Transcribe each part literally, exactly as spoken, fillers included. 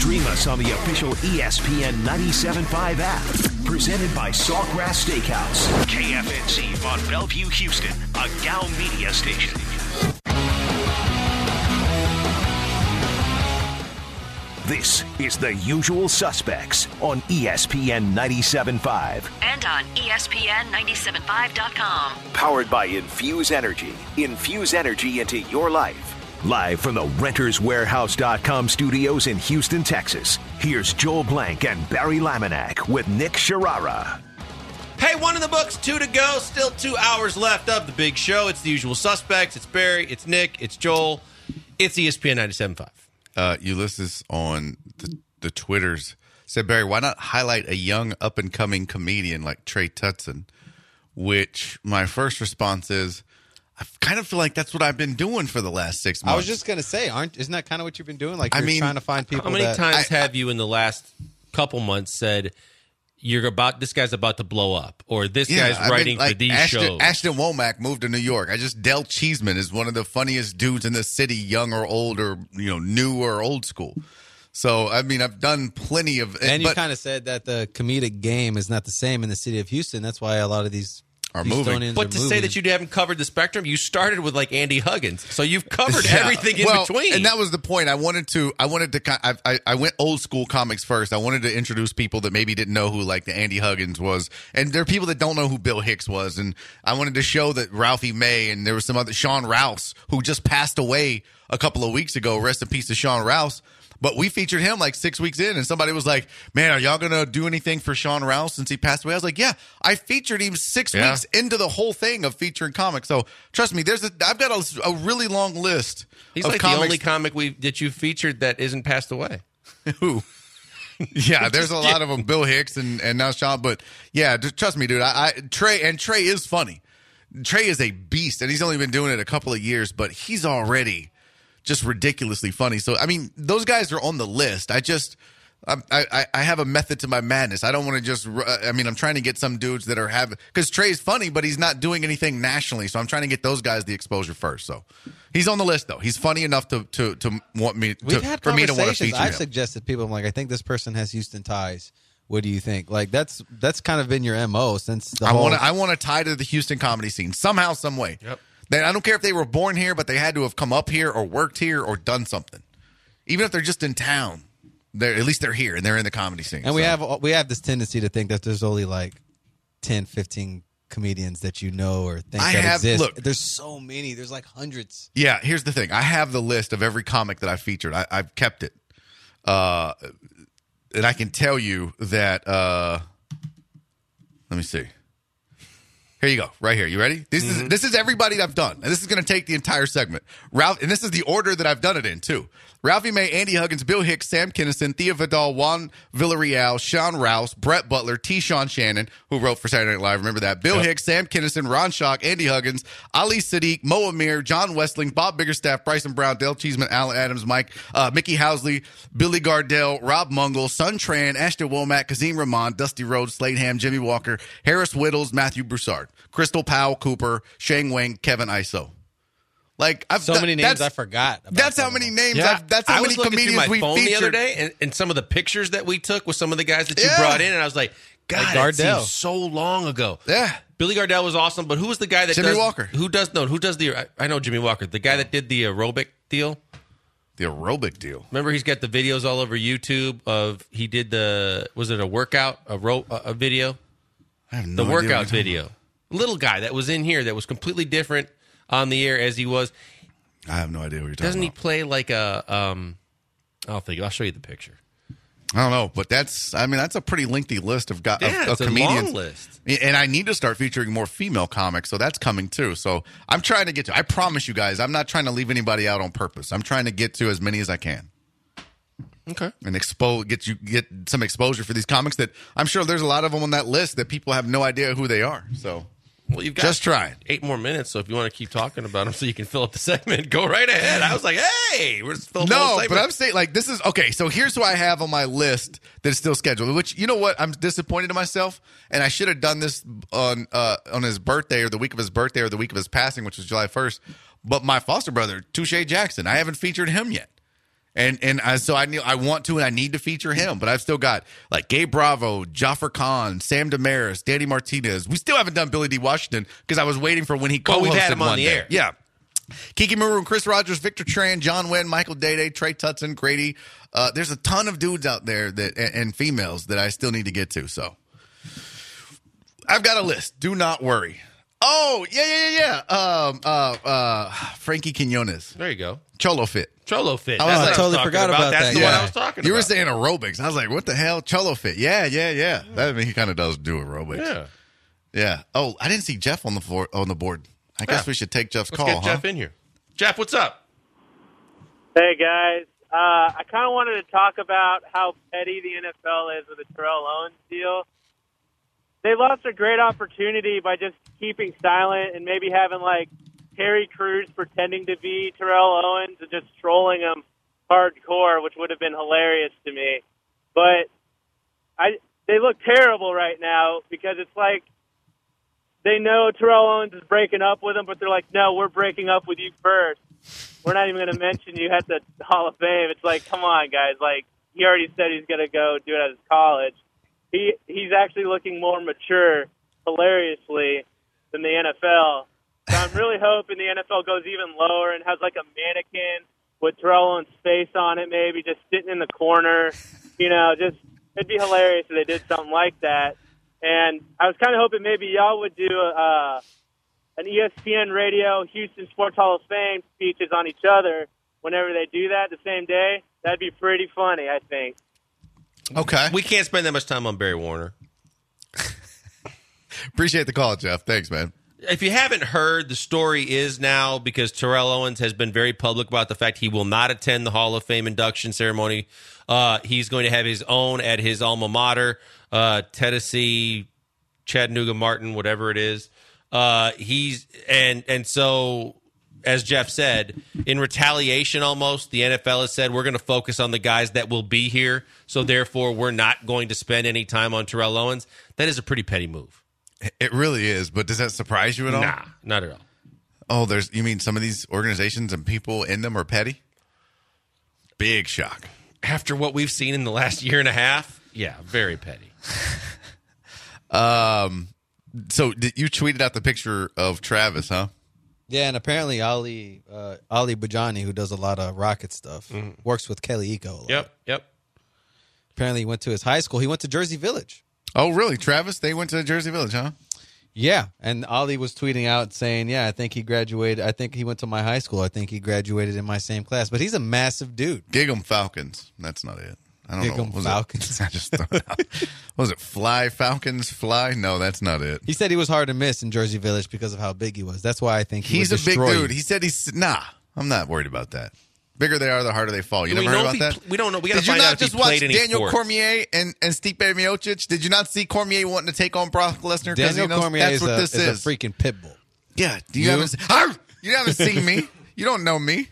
Stream us on the official E S P N ninety-seven point five app. Presented by Saltgrass Steakhouse. K F N C on Bellevue, Houston, a Gow Media station. This is The Usual Suspects on E S P N ninety-seven point five. And on E S P N ninety-seven point five dot com. Powered by Infuse Energy. Infuse energy into your life. Live from the Renters Warehouse dot com studios in Houston, Texas. Here's Joel Blank and Barry Laminack with Nick Sharara. Hey, one in the books, two to go. Still two hours left of the big show. It's The Usual Suspects. It's Barry. It's Nick. It's Joel. It's E S P N ninety-seven point five. Uh, Ulysses on the, the Twitters said, Barry, why not highlight a young up-and-coming comedian like Trey Tutson? Which my first response is, I kind of feel like that's what I've been doing for the last six months. I was just going to say, aren't isn't that kind of what you've been doing? Like you're I mean, trying to find people How many that, times I- have you in the last couple months said, you're about this guy's about to blow up, or this Yeah, guy's I mean, writing like for these Ashton, shows? Ashton Womack moved to New York. I just Del Cheeseman is one of the funniest dudes in the city, young or old, or you know, new or old school. So I mean, I've done plenty of. and you but kind of said that the comedic game is not the same in the city of Houston. That's why a lot of these Are moving. Houstonians But are to say moving. that you haven't covered the spectrum, you started with like Andy Huggins, so you've covered Yeah. everything in well, between. and that was the point. I wanted to. I wanted to. ki- I, I, I went old school comics first. I wanted to introduce people that maybe didn't know who like the Andy Huggins was, and there are people that don't know who Bill Hicks was. And I wanted to show that Ralphie May and there was some other Sean Rouse who just passed away a couple of weeks ago. Rest in peace to Sean Rouse. But we featured him like six weeks in, and somebody was like, man, are y'all going to do anything for Sean Rouse since he passed away? I was like, yeah, I featured him six Yeah. weeks into the whole thing of featuring comics. So trust me, there's a, I've got a, a really long list He's of like comics. the only comic we that you featured that isn't passed away. Who? Yeah, there's a lot of them. Bill Hicks and, and now Sean. But yeah, just trust me, dude. I, I Trey and Trey is funny. Trey is a beast, and he's only been doing it a couple of years, but he's already just ridiculously funny. So I mean, those guys are on the list. I just. I, I I have a method to my madness. I don't want to just. I mean, I'm trying to get some dudes that are having because Trey's funny, but he's not doing anything nationally. So I'm trying to get those guys the exposure first. So he's on the list though. He's funny enough to to, to want me to, We've had for me to want to conversations. feature I've him. suggested people. I'm like, I think this person has Houston ties. What do you think? Like that's that's kind of been your M O since the I whole. want to. I want to tie to the Houston comedy scene somehow, some way. Yep. They, I don't care if they were born here, but they had to have come up here or worked here or done something. Even if they're just in town, they're at least they're here and they're in the comedy scene. And we So, have we have this tendency to think that there's only like ten, fifteen comedians that you know or think I that have- exist. look- There's so many. There's like hundreds. yeah. Here's the thing. I have the list of every comic that I featured. I, I've kept it, uh, and I can tell you that. Uh, let me see. Here you go, right here. You ready? This Mm-hmm. is this is everybody that I've done, and this is going to take the entire segment. Ralph, and this is the order that I've done it in too. Ralphie May, Andy Huggins, Bill Hicks, Sam Kinison, Thea Vidal, Juan Villarreal, Sean Rouse, Brett Butler, T. Sean Shannon, who wrote for Saturday Night Live. Remember that? Bill Yep. Hicks, Sam Kinison, Ron Schock, Andy Huggins, Ali Sadiq, Mo Amir, John Westling, Bob Biggerstaff, Bryson Brown, Dale Cheeseman, Alan Adams, Mike, uh, Mickey Housley, Billy Gardell, Rob Mungle, Sun Tran, Ashton Womack, Kazim Rahman, Dusty Rhodes, Slade Ham, Jimmy Walker, Harris Whittles, Matthew Broussard, Crystal Powell, Cooper, Shane Wang, Kevin Iso. Like I've So that- many names that's- I forgot. about That's how some of many them. names. Yeah, I've, that's how I many was looking through comedians my we phone featured. the other day, and, and some of the pictures that we took with some of the guys that you Yeah. brought in, and I was like, God, Like that Gardell. seems so long ago. Yeah. Billy Gardell was awesome, but who was the guy that Jimmy does, Walker. Who does no? Who does the? I, I know Jimmy Walker, the guy that did the aerobic deal. The aerobic deal. Remember, he's got the videos all over YouTube of he did the was it a workout a ro, a, a video I have no the idea what workout you're talking video. Little guy that was in here that was completely different on the air as he was. about. I have no idea what you're talking Doesn't he about. play like a? Um, I'll think. I'll show you the picture. I don't know, but that's. I mean, that's a pretty lengthy list of, guys, Yeah, of, it's of a comedians. long list. And I need to start featuring more female comics, so that's coming too. So I'm trying to get to. I promise you guys, I'm not trying to leave anybody out on purpose. I'm trying to get to as many as I can. Okay. And expose, get you get some exposure for these comics that I'm sure there's a lot of them on that list that people have no idea who they are. So Well, you've got just trying. eight more minutes, so if you want to keep talking about them so you can fill up the segment, go right ahead. I was like, hey, we're just filling the whole No, but segment. I'm saying like this is okay. So here's who I have on my list that is still scheduled. Which you know what? I'm disappointed in myself, and I should have done this on uh, on his birthday or the week of his birthday or the week of his passing, which was July first. But my foster brother, Touche Jackson, I haven't featured him yet, And and I, so I knew I want to and I need to feature him, but I've still got like Gabe Bravo, Jaffer Khan, Sam Damaris, Danny Martinez. We still haven't done Billy D. Washington because I was waiting for when he co-hosted. Well, we've had him on one the day. air. Yeah. Kiki Maroon, Chris Rogers, Victor Tran, John Wynn, Michael Dede, Trey Tutson, Grady. Uh, there's a ton of dudes out there that and, and females that I still need to get to. So I've got a list. Do not worry. Oh, yeah, yeah, yeah, yeah. Um, uh, uh, Frankie Quinones. There you go. Cholo Fit. Cholo Fit. Oh, That's I what totally was talking forgot about That's that, the yeah. one I was talking You about. were saying aerobics. I was like, what the hell? Cholo Fit. Yeah, yeah, yeah. That, I mean, he kind of does do aerobics. Yeah. Yeah. Oh, I didn't see Jeff on the floor, on the board. I guess Yeah. we should take Jeff's Let's call, get huh? Jeff in here. Jeff, what's up? Hey, guys. Uh, I kind of wanted to talk about how petty the N F L is with the Terrell Owens deal. They lost a great opportunity by just keeping silent and maybe having, like, Terry Crews pretending to be Terrell Owens and just trolling him hardcore, which would have been hilarious to me. But I they look terrible right now because it's like they know Terrell Owens is breaking up with him, but they're like, no, we're breaking up with you first. We're not even going to mention you at the Hall of Fame. It's like, come on, guys. Like, he already said he's going to go do it at his college. He He's actually looking more mature, hilariously, than the N F L. So I'm really hoping the N F L goes even lower and has like a mannequin with Terrell Owens' face on it, maybe just sitting in the corner. You know, just it'd be hilarious if they did something like that. And I was kind of hoping maybe y'all would do uh, an E S P N Radio Houston Sports Hall of Fame speeches on each other whenever they do that the same day. That'd be pretty funny, I think. Okay. We can't spend that much time on Barry Warner. Appreciate the call, Jeff. Thanks, man. If you haven't heard, the story is now because Terrell Owens has been very public about the fact he will not attend the Hall of Fame induction ceremony. Uh, he's going to have his own at his alma mater, uh, Tennessee, Chattanooga Martin, whatever it is. Uh, he's and and so, as Jeff said, in retaliation almost, the N F L has said we're going to focus on the guys that will be here. So therefore, we're not going to spend any time on Terrell Owens. That is a pretty petty move. It really is, but does that surprise you at all? Nah, not at all. Oh, there's you mean some of these organizations and people in them are petty? Big shock. After what we've seen in the last year and a half, yeah, very petty. Um, so did, you tweeted out the picture of Travis, huh? Yeah, and apparently Ali uh, Ali Bajani, who does a lot of rocket stuff, Mm-hmm. works with Kelly Eco. a lot. Yep, yep. Apparently he went to his high school. He went to Jersey Village. Oh, really? Travis? They went to Jersey Village, huh? Yeah, and Ali was tweeting out saying, yeah, I think he graduated. I think he went to my high school. I think he graduated in my same class. But he's a massive dude. Gig'em Falcons. That's not it. I don't know. Gig'em Was Falcons. It, I just thought it out. Was it Fly Falcons? Fly? No, that's not it. He said he was hard to miss in Jersey Village because of how big he was. That's why I think he He's would a big destroy dude. you. He said he's nah. I'm not worried about that. Bigger they are, the harder they fall. You Do we never heard know about if he that? pl- we don't know. We gotta Did you find out not if he just watch played any Daniel sports. Cormier and, and Stipe Miocic? Did you not see Cormier wanting to take on Brock Lesnar? 'Cause Daniel he knows Cormier that's is, what a, this is, is. a freaking pit bull. Yeah, you, You? haven't. se- Arr! You haven't seen me. You don't know me.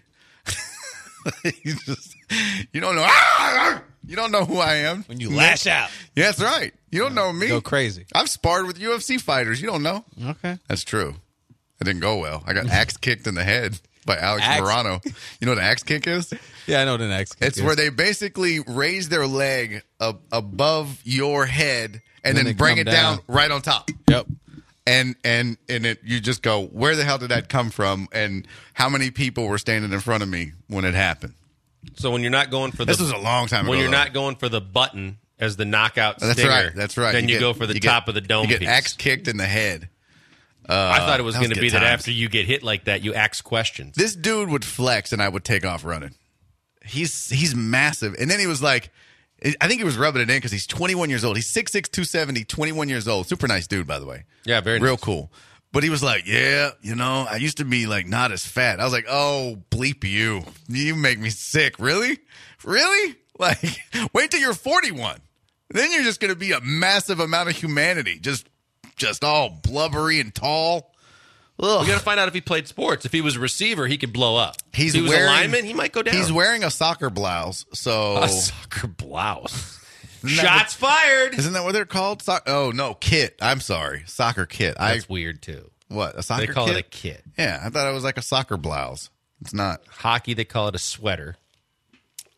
you just. You don't know. Arr! Arr! You don't know who I am. When you lash out. Yeah, that's right. You don't know me. Go crazy. I've sparred with U F C fighters. You don't know. Okay. That's true. It didn't go well. I got axe kicked in the head by Alex Axe? Morano. You know what an axe kick is? Yeah, I know the next. It's where they basically raise their leg up above your head and Then then, they bring come it down. down. right on top. Yep. And and and it you just go, where the hell did that come from? And how many people were standing in front of me when it happened? So when you're not going for the This was a long time ago. when you're though. not going for the button as the knockout That's stinger, right. That's right. Then you, get- go for the you top get- of the dome You get piece. axe kicked in the head. I thought it was that was going to good be that times. after you get hit like that, you ask questions. This dude would flex and I would take off running. He's he's massive. And then he was like, I think he was rubbing it in because he's twenty-one years old. He's six six, two seventy, twenty-one years old. Super nice dude, by the way. Yeah, very Real nice. cool. But he was like, yeah, you know, I used to be like not as fat. I was like, oh, bleep you. You make me sick. Really? Really? Like, wait till you're forty-one. Then you're just going to be a massive amount of humanity. Just just all blubbery and tall. Ugh. We got to find out if he played sports. If he was a receiver, he could blow up. He's if he was wearing, a lineman, he might go down. He's wearing a soccer blouse. So a soccer blouse. that Shots fired. Isn't that what they're called? So- oh, no, kit. I'm sorry. Soccer kit. That's I weird too. What, a soccer They call kit? it a kit. Yeah, I thought it was like a soccer blouse. It's not. Hockey, they call it a sweater.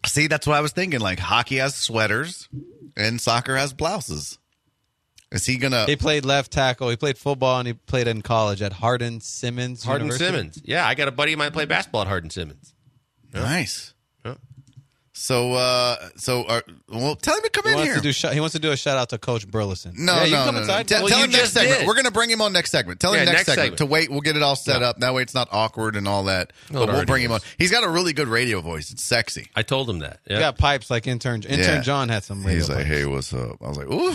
See, that's what I was thinking. Like, hockey has sweaters and soccer has blouses. Is he going to... He played left tackle. He played football, and he played in college at Hardin Simmons Hardin University. Simmons. Yeah, I got a buddy of mine play basketball at Hardin Simmons. Nice. Yeah. So, uh, so, uh, well, tell him to come He in wants, here. to do sh- he wants to do a shout-out to Coach Burleson. No, yeah, you no, can come no, no. inside. Tell, Well, tell you him next just segment. did. We're going to bring him on next segment. Tell Yeah, him next, next segment. segment. To wait. We'll get it all set up. That way it's not awkward and all that. Oh, But it we'll already bring him on. is. He's got a really good radio voice. It's sexy. I told him that. Yeah. He got pipes like intern. Intern Yeah. John had some radio He's like, pipes. hey, what's up? I was like, ooh.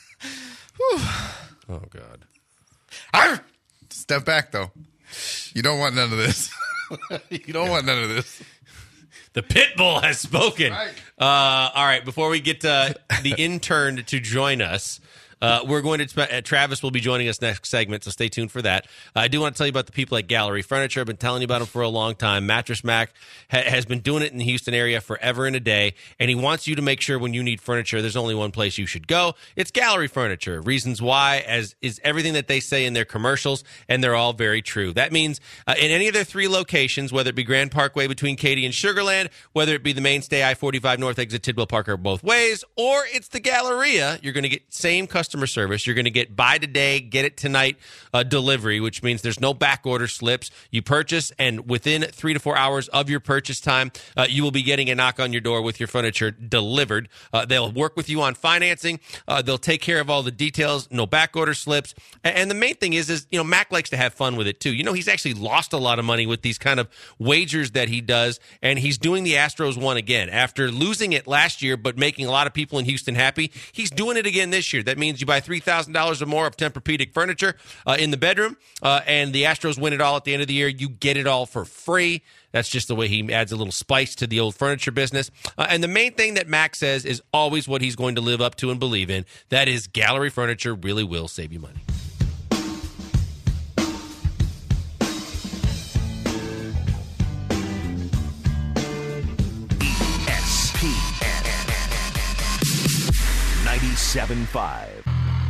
Oh, God. Arr! Step back, though. You don't want none of this. You don't want none of this. The pit bull has spoken. Right. Uh, all right, before we get uh, the intern to join us, uh, we're going to. Spe- uh, Travis will be joining us next segment, so stay tuned for that. Uh, I do want to tell you about the people at Gallery Furniture. I've been telling you about them for a long time. Mattress Mac ha- has been doing it in the Houston area forever and a day, and he wants you to make sure when you need furniture, there's only one place you should go. It's Gallery Furniture. Reasons why, as is everything that they say in their commercials, and they're all very true. That means uh, in any of their three locations, whether it be Grand Parkway between Katy and Sugar Land, whether it be the mainstay I forty-five North exit Tidwell Park or both ways, or it's the Galleria, you're going to get same customer service. You're going to get buy today, get it tonight uh, delivery, which means there's no back order slips. You purchase, and within three to four hours of your purchase time, uh, you will be getting a knock on your door with your furniture delivered. Uh, they'll work with you on financing. Uh, they'll take care of all the details. No back order slips. And, and the main thing is, is you know, Mac likes to have fun with it too. You know, he's actually lost a lot of money with these kind of wagers that he does, and he's doing the Astros one again after losing it last year, but making a lot of people in Houston happy. He's doing it again this year. That means you buy three thousand dollars or more of Tempur-Pedic furniture uh, in the bedroom, uh, and the Astros win it all at the end of the year. You get it all for free. That's just the way he adds a little spice to the old furniture business. Uh, and the main thing that Mac says is always what he's going to live up to and believe in. That is, Gallery Furniture really will save you money. E S P N ninety-seven point five.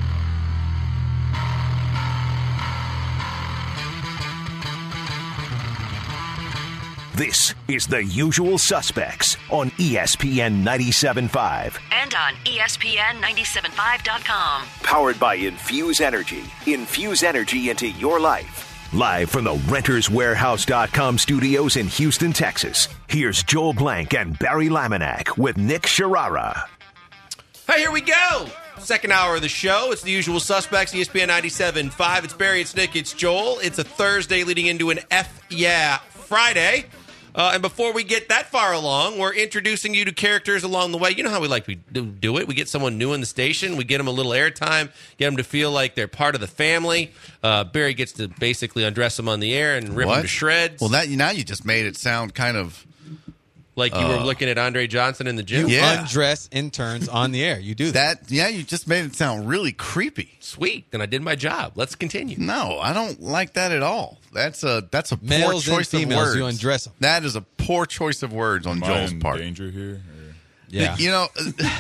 This is The Usual Suspects on E S P N ninety-seven point five. And on E S P N ninety-seven five dot com. Powered by Infuse Energy. Infuse energy into your life. Live from the Renters Warehouse dot com studios in Houston, Texas. Here's Joel Blank and Barry Laminack with Nick Sharara. Hey, here we go. Second hour of the show. It's The Usual Suspects, E S P N ninety-seven point five. It's Barry, it's Nick, it's Joel. It's a Thursday leading into an F Yeah Friday. Uh, and before we get that far along, we're introducing you to characters along the way. You know how we like to do, do it. We get someone new in the station. We get them a little airtime, get them to feel like they're part of the family. Uh, Barry gets to basically undress them on the air and rip What? them to shreds. Well, that now you just made it sound kind of... like you were looking at Andre Johnson in the gym. You Yeah. undress interns on the air. You do that. That, yeah, you just made it sound really creepy. Sweet. Then I did my job. Let's continue. No, I don't like that at all. That's a that's a poor Males and choice of females, words. you undress 'em. That is a poor choice of words on Am I Joel's in part. danger here? Or? Yeah. You know,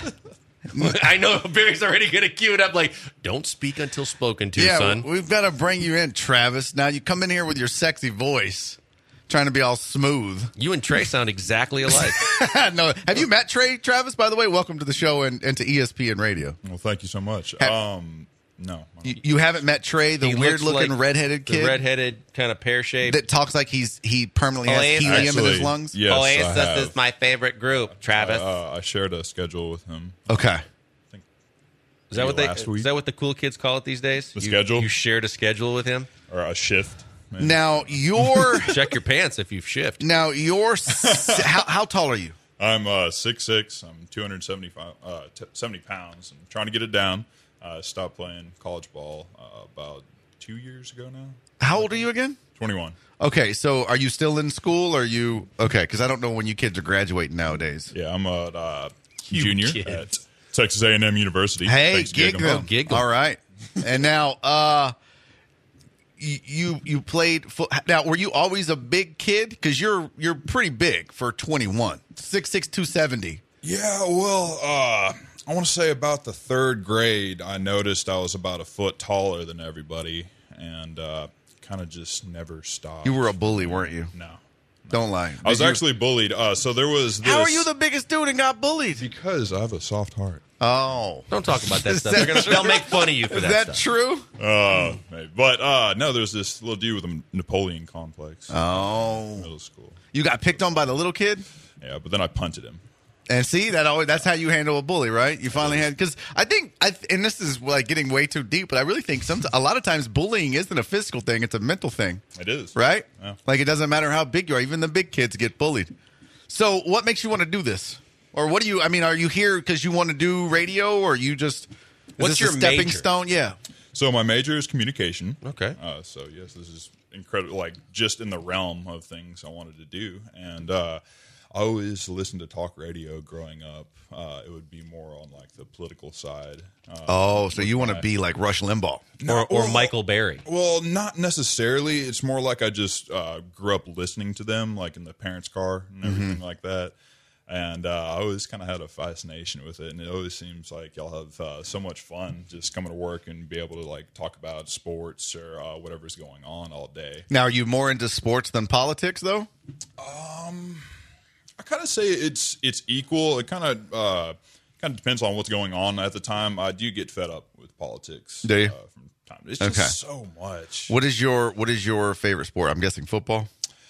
I know Barry's already going to cue it up like, don't speak until spoken to, yeah, son. we've got to bring you in, Travis. Now you come in here with your sexy voice, trying to be all smooth. You and Trey sound exactly alike. No, have you met Trey, Travis? By the way, welcome to the show and, and to E S P N Radio. Well, thank you so much. Ha- Um, no. You, you haven't met Trey, the He weird looks looking like redheaded the kid redheaded kind of pear shape. that talks like he's he permanently Oh, has yeah. helium in his Actually, lungs. Yes, I have. my favorite group, Travis. Uh, I shared a schedule with him. Okay. is that what they? last week. Is that what the cool kids call it these days? The you, schedule? You shared a schedule with him. Or a shift. Man. Now your Check your pants if you've shifted. now your s- how how tall are you? I'm uh, six six. I'm two hundred seventy-five, uh, t- seventy pounds. I'm trying to get it down. I uh, stopped playing college ball uh, about two years ago now. How old are you again? twenty-one. Okay, so are you still in school? Or are you okay? Because I don't know when you kids are graduating nowadays. Yeah, I'm a uh, junior kids. at Texas A and M University. Hey, Thanks, gig Gig 'em. them. gig 'em. All right. And now, uh, you you, you played. Fo- now, were you always a big kid? Because you're you're pretty big for twenty-one, six six, two seventy. Yeah, well, uh, I want to say about the third grade, I noticed I was about a foot taller than everybody, and uh, kind of just never stopped. You were a bully, weren't you? No, Don't lie. I was Did you- actually bullied. Uh, so there was this. How are you the biggest dude and got bullied? Because I have a soft heart. Oh. Don't talk about that Is stuff. that They're gonna, they'll make fun of you for Is that, that stuff. true? Uh, maybe. But uh, no, there's this little dude with a Napoleon complex. Oh. Middle school. You got picked on by the little kid? Yeah, but then I punted him. And see, that always that's how you handle a bully, right? You finally had because I think I and this is like getting way too deep, but I really think some a lot of times bullying isn't a physical thing; it's a mental thing, It is. right? Yeah. Like it doesn't matter how big you are; even the big kids get bullied. So, what makes you want to do this, or what do you? I mean, are you here because you want to do radio, or you just? Is What's this your a stepping major? stone? Yeah. So my major is communication. Okay. Uh, so yes, this is incredible. Like just in the realm of things I wanted to do, and uh, I always listened to talk radio growing up. Uh, it would be more on like the political side. Uh, Oh, so you want to my- be like Rush Limbaugh? Or, or well- Michael Berry. Well, not necessarily. It's more like I just uh, grew up listening to them, like in the parents' car and everything Mm-hmm. like that. And uh, I always kind of had a fascination with it, and it always seems like y'all have uh, so much fun just coming to work and be able to like talk about sports or uh, whatever's going on all day. Now, are you more into sports than politics, though? I kind of say it's it's equal. It kind of uh, kind of depends on what's going on at the time. I do get fed up with politics. Do you? Uh, from time. It's just Okay. so much. What is your What is your favorite sport? I'm guessing football.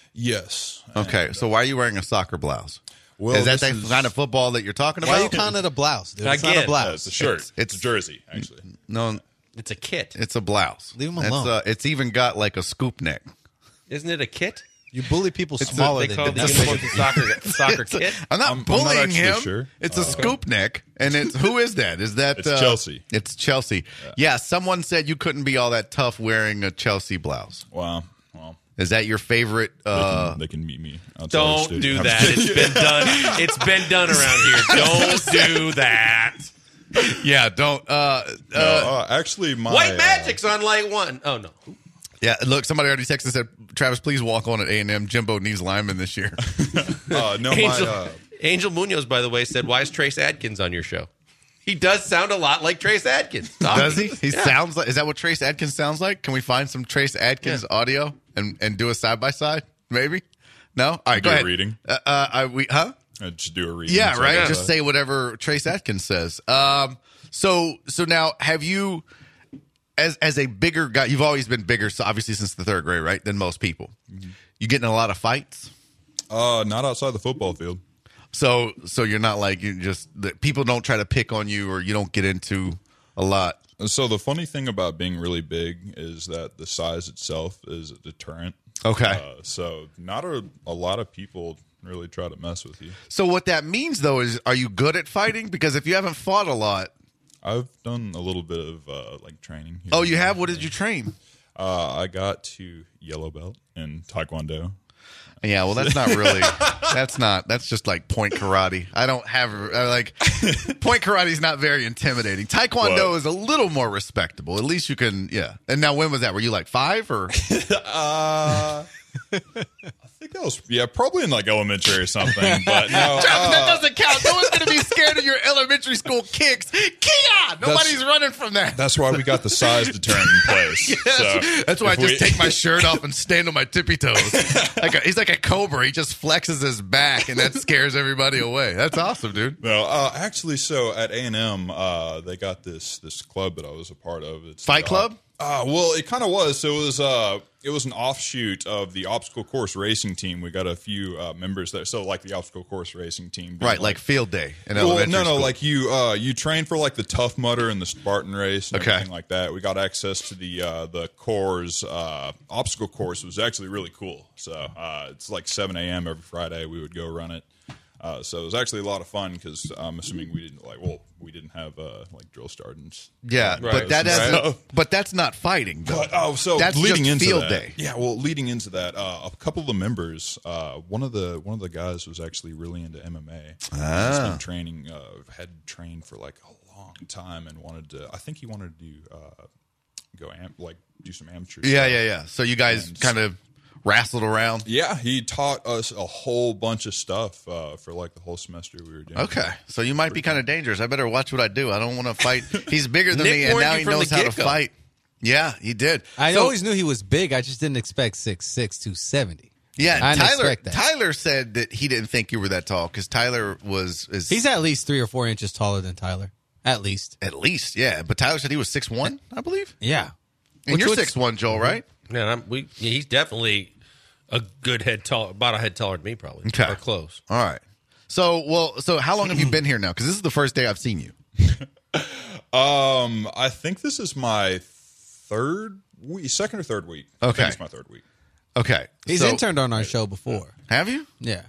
Yes. Okay, And, so why are you wearing a soccer blouse? well, is that this the kind of football that you're talking Why are you about? calling it a blouse, dude? It's not Again. a Uh, blouse. it's a shirt. It's- It's, it's- a jersey, actually. No, It's a kit. it's a blouse. Leave 'em It's, alone. uh, it's even got like a scoop neck. Isn't it a kit? You bully people a- smaller They than call it the than- uniforms a soccer soccer It's a- kit. I'm not I'm- I'm not bullying actually him. sure. It's a scoop neck, and it's who is that? Is that It's uh, Chelsea. It's Chelsea. Yeah. Someone said you couldn't be all that tough wearing a Chelsea blouse. Wow. Well, Is that your favorite? they, Uh, can, they can meet me. outside the Don't studio. do I'm that. just It's kidding. been done. It's been done around here. Don't do that. yeah. Don't. Uh, No, uh, uh, actually, my White uh, Magic's on light one. Oh no. yeah. Look, somebody already texted and said, "Travis, please walk on at A and M. Jimbo needs linemen this year." Uh, no, my Angel, uh, Angel Munoz, by the way, said, "Why is Trace Adkins on your show?" He does sound a lot like Trace Adkins. Does he? He Yeah. sounds like. Is that what Trace Adkins sounds like? Can we find some Trace Adkins Yeah. audio and, and do a side by side? Maybe. No. All right. do Go a ahead. reading. Uh, uh, I, we huh? uh, just do a reading. Yeah. So, Right. uh, Just say whatever Trace Adkins says. Um. So so now have you, as as a bigger guy, you've always been bigger. So obviously since the third grade, right? Than most people. You getting in a lot of fights. Uh, not outside the football field. So so you're not like you just the, people don't try to pick on you or you don't get into a lot. So the funny thing about being really big is that the size itself is a deterrent. Okay. Uh, so not a, a lot of people really try to mess with you. So what that means though is, are you good at fighting? Because if you haven't fought a lot, I've done a little bit of uh, like training. here oh, and you there. have. What did you train? Uh, I got to yellow belt in Taekwondo. Yeah, well, that's not really. That's not. That's just like point karate. I don't have uh, like point karate is not very intimidating. Taekwondo Well- is a little more respectable. At least you can. Yeah. And now, when was that? Were you like five or? Uh, I think that was yeah, probably in like elementary or something. But no, that uh, doesn't count. No one's going to be scared of your elementary school kicks. Kia! Nobody's running from that. that's why we got the size deterrent in place. So That's why I if just we- take my shirt off and stand on my tippy toes. Like a, he's like a cobra. He just flexes his back, and that scares everybody away. That's awesome, dude. No, uh, actually, so at A and M, uh, they got this this club that I was a part of. It's Fight the- Club? Uh, well, it kind of was. So it was uh, it was an offshoot of the obstacle course racing team. We got a few uh, members there. So like the obstacle course racing team, being Right, like field day in Well, elementary no, no, school. like you, uh, you train for like the Tough Mudder and the Spartan race and Okay. everything like that. We got access to the uh, the course uh, obstacle course. It was actually really cool. So uh, it's like seven a.m. every Friday. We would go run it. Uh, so it was actually a lot of fun because I'm assuming we didn't like well we didn't have uh, like drill sergeants. Yeah, Right. but that Right. doesn't. But that's not fighting, though. But, oh, so that's leading just into field that, day. yeah. Well, leading into that, uh, a couple of the members, uh, one of the one of the guys was actually really into M M A. Ah. He's been training, uh, had trained for like a long time, and wanted to. I think he wanted to do uh, go am- like do some amateur. Yeah, stuff. yeah, yeah. So you guys And- kind of wrestled around. Yeah, he taught us a whole bunch of stuff uh, for like the whole semester we were doing. Okay, so you might be kind of dangerous. I better watch what I do. I don't want to fight. He's bigger than Nick me, and warned now you he from knows the how to get-go. fight. Yeah, he did. I So- always knew he was big. I just didn't expect six six, two seventy. Yeah, I didn't Tyler. expect that. Tyler said that he didn't think you were that tall because Tyler was. Is, He's at least three or four inches taller than Tyler. At least. at least, yeah. But Tyler said he was six one, I believe. Yeah. And Which you're was- six one, Joel, right? Man, I'm, we, yeah, he's definitely a good head tall, about a head taller than me, probably. Okay. Or close. All right. So, well, so how long have you been here now? Because this is the first day I've seen you. Um, I think this is my third week, second or third week. I Okay. think it's my third week. Okay. He's so, interned on our show before. Have you? Yeah.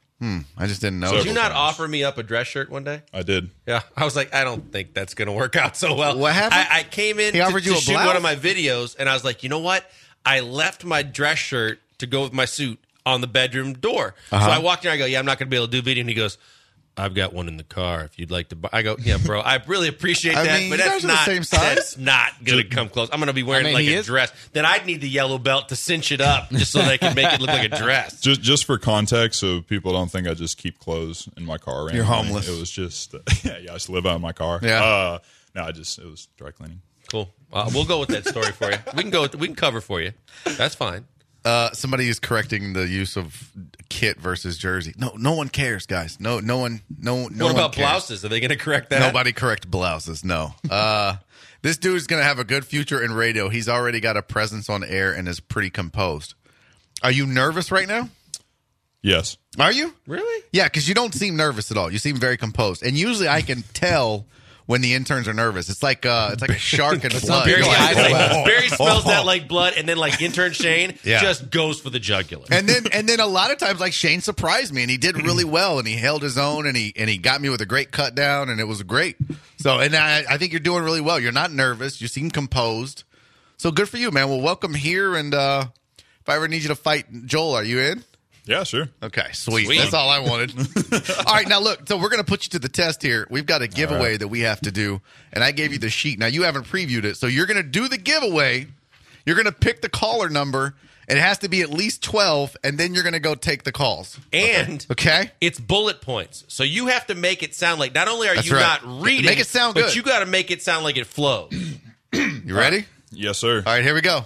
I just didn't know. So- Did you not times. offer me up a dress shirt one day? I did. Yeah, I was like, I don't think that's going to work out so well. What happened? I, I came in He to, offered to you a shoot blouse? one of my videos, and I was like, you know what? I left my dress shirt to go with my suit on the bedroom door. Uh-huh. So I walked in, I go, yeah, I'm not going to be able to do video. And he goes, I've got one in the car if you'd like to buy. I go, yeah, bro, I really appreciate I that, mean, but you that's guys are the not, same size. that's not going to come close. I'm going to be wearing I mean, like he a is. dress. Then I'd need the yellow belt to cinch it up just so they can make it look like a dress. Just just for context, so people don't think I just keep clothes in my car. Or You're anything. homeless. It was just yeah, yeah. I just live out of my car. Yeah. Uh, no, I just it was dry cleaning. Cool. Uh, we'll go with that story for you. We can go. With, we can cover for you. That's fine. Uh, somebody is correcting the use of kit versus jersey. No, no one cares, guys. No, no one. No, no. what one about cares. blouses? Are they going to correct that? Nobody correct blouses. No. Uh, this dude's gonna have a good future in radio. He's already got a presence on air and is pretty composed. Are you nervous right now? Yes. Are you? Really? Yeah, because you don't seem nervous at all. You seem very composed, and usually I can tell when the interns are nervous. It's like uh, it's like a shark in blood. Barry, You're yeah, like, it's like, "Oh, Barry smells oh." that like blood, and then like intern Shane Yeah. just goes for the jugular. And then and then a lot of times, like Shane surprised me, and he did really well, and he held his own, and he and he got me with a great cut down, and it was great. So, and I, I think you're doing really well. You're not nervous. You seem composed. So good for you, man. Well, welcome here, and uh, if I ever need you to fight Joel, are you in? Yeah. Sure. Okay, sweet. Sweet. That's all I wanted. All right, now look. So we're going to put you to the test here. We've got a giveaway right. that we have to do, and I gave you the sheet. Now you haven't previewed it, so you're going to do the giveaway. You're going to pick the caller number. It has to be at least twelve, and then you're going to go take the calls. and Okay. it's bullet points, so you have to make it sound like not only are That's you right. not reading, Make it sound but good. you got to make it sound like it flows. You ready? Yes, sir. All right, here we go.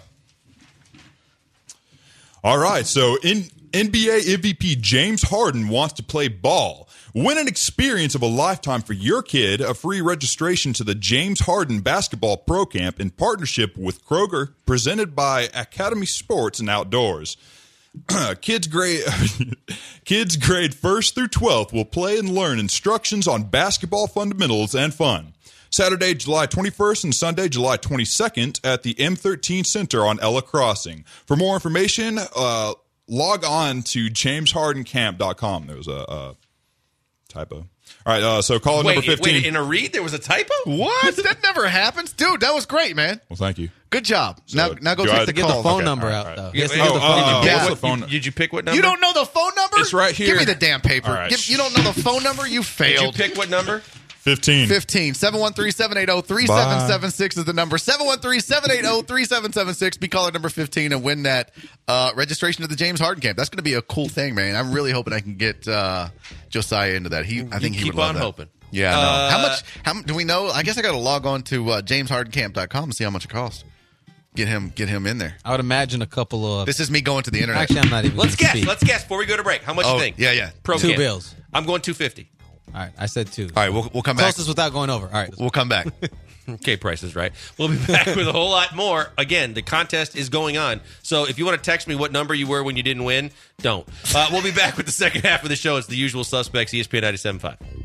All right, so in N B A M V P James Harden wants to play ball. Win an experience of a lifetime for your kid, a free registration to the James Harden Basketball Pro Camp in partnership with Kroger, presented by Academy Sports and Outdoors. kids grade kids grade first through twelfth will play and learn instructions on basketball fundamentals and fun. Saturday, July twenty-first and Sunday, July twenty-second at the M thirteen Center on Ella Crossing. For more information, uh, log on to james harden camp dot com. There was a, a typo. All right, uh, so caller Wait, number fifteen. wait, in a read there was a typo. What? That never happens, dude. That was great, man. well, thank you. Good job. now, now go do take I- the Give the calls. phone Okay, number all right, out, all right. though. Yeah, He has to oh, give the oh, phone oh, number. Yeah. What's the What- phone? you- did you pick what number? You don't know the phone number? It's right here. Give me the damn paper. All right. Give, you don't know the phone number? You Did you failed. pick what number? fifteen. fifteen. seven one three, seven eight zero, three seven seven six is the number. seven one three, seven eight zero, three seven seven six. Be caller number fifteen and win that uh, registration to the James Harden camp. That's going to be a cool thing, man. I'm really hoping I can get uh, Josiah into that. He, I think he keep would love on that. hoping. Yeah, I know. Uh, how much? How do we know? I guess I got to log on to uh, james harden camp dot com and see how much it costs. Get him, get him in there. I would imagine a couple of. This is me going to the internet. Actually, I'm not even. Let's gonna guess. speak. Let's guess before we go to break. How much Oh, you think? yeah, yeah. Pro Two camp. bills. I'm going two fifty. All right, I said two. All right, we'll we'll come back. Closest without going over. All right. We'll come back. Okay, Price is right. We'll be back with a whole lot more. Again, the contest is going on. So if you want to text me what number you were when you didn't win, don't. Uh, we'll be back with the second half of the show. It's the usual suspects, E S P N ninety-seven point five.